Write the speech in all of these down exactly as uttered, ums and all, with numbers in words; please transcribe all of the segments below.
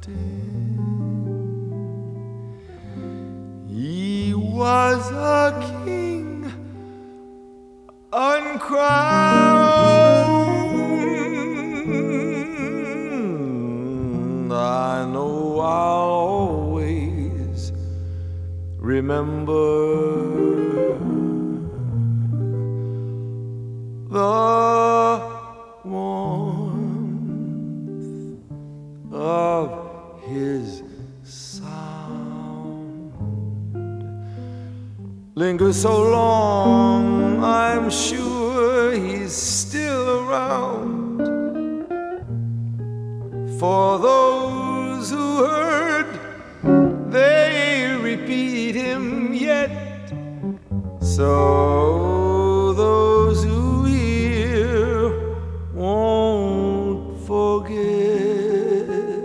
He was a king uncrowned. I know I'll always remember the warmth of his sound. Linger so long, I'm sure he's still around. For those who heard, they repeat him yet. So those who hear won't forget.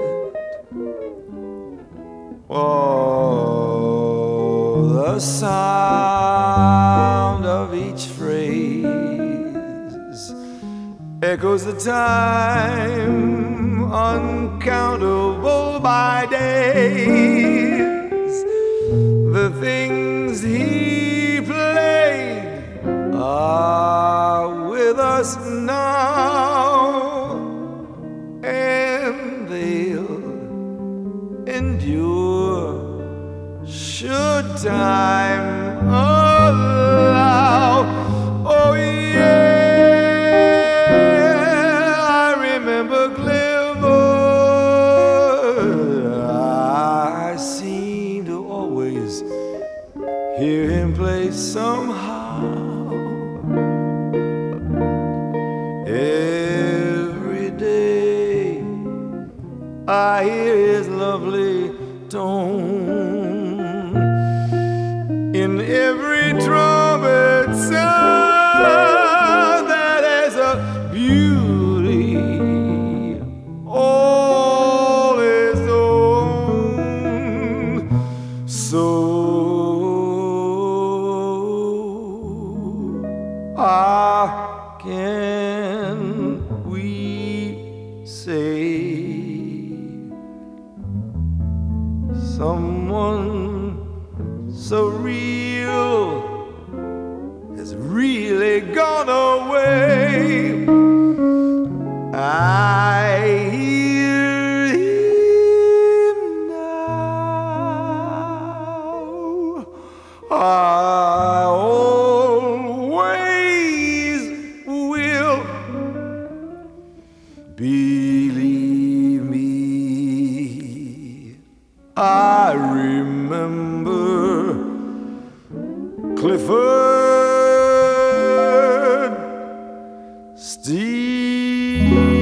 Oh, the sound of each phrase echoes the time uncountable by days. The things he played are with us now, and they'll endure should time allow. Oh yeah, I remember Clifford. I seem to always hear him play somehow. Every day I hear his lovely tone in every trumpet sound that has a beauty all his own. So how can we say someone so real has really gone away? I hear him now. I always will. Believe me, I remember Clifford Stevens.